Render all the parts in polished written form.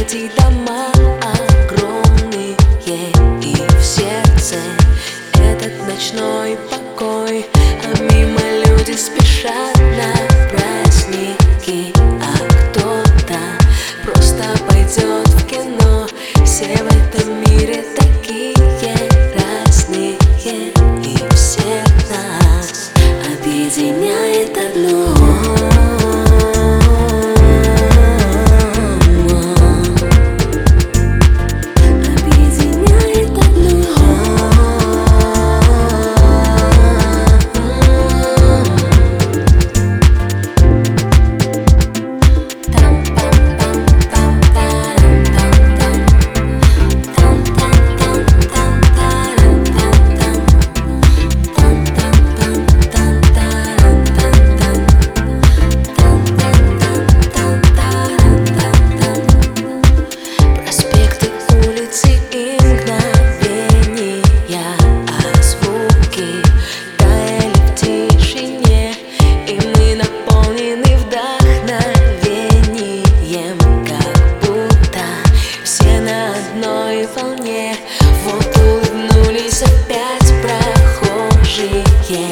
эти дома огромные, и в сердце этот ночной покой. А мимо люди спешат на праздники, а кто-то просто пойдет в кино. Все в этом мире такие разные, и всех нас объединяет одно. Волне. Вот улыбнулись опять прохожие,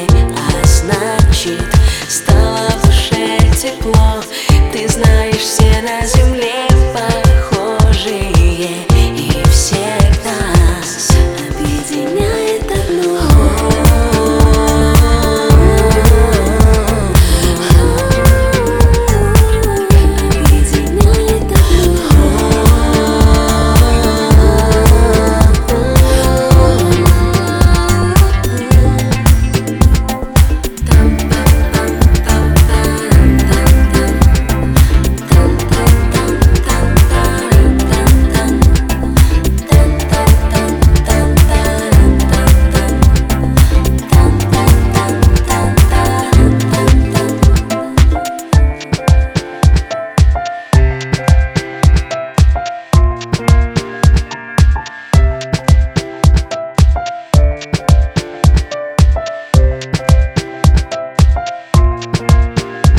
а значит, стало в душе тепло. Ты знаешь, все на земле похожие, и всех нас объединяет одно.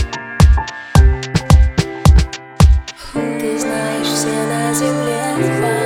Ты знаешь, все на земле